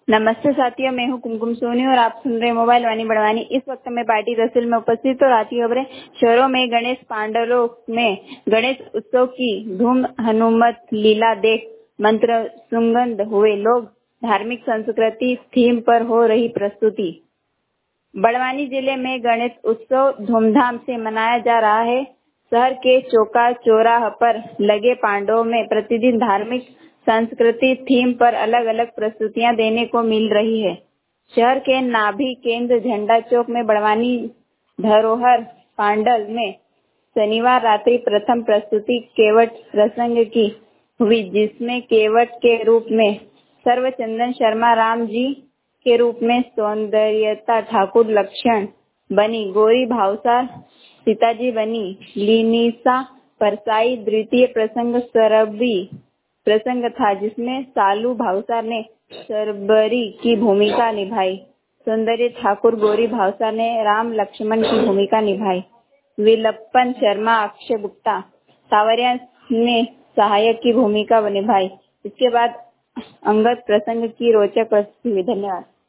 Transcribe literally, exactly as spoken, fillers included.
नमस्ते साथियों, मैं हूं कुमकुम सोनी और आप सुन रहे हैं मोबाइल वाणी बड़वानी। इस वक्त मैं पार्टी तहसील में उपस्थित और आती खबरें। शहरों में गणेश पांडलों में गणेश उत्सव की धूम, हनुमत लीला देख मंत्र सुगंध हुए लोग। धार्मिक संस्कृति थीम पर हो रही प्रस्तुति। बड़वानी जिले में गणेश उत्सव धूमधाम से मनाया जा रहा है। शहर के चौका चौराहा पर लगे पांडवों में प्रतिदिन धार्मिक संस्कृति थीम पर अलग अलग प्रस्तुतियां देने को मिल रही है। शहर के नाभि केंद्र झंडा चौक में बड़वानी धरोहर पांडल में शनिवार रात्रि प्रथम प्रस्तुति केवट प्रसंग की हुई, जिसमें केवट के रूप में सर्वचंदन शर्मा राम जी के रूप में सौंदर्यता ठाकुर लक्ष्मण बनी, गौरी भावसार सीताजी बनी, लीनिसा परसाई द्वितीय प्रसंग सरबी प्रसंग था, जिसमें सालू भावसार ने सरबरी की भूमिका निभाई। सौंदर्य ठाकुर गौरी भावसार ने राम लक्ष्मण की भूमिका निभाई। विलप्पन शर्मा अक्षय गुप्ता सावरिया ने सहायक की भूमिका निभाई। इसके बाद अंगद प्रसंग की रोचक प्रस्तुति हुई। धन्यवाद।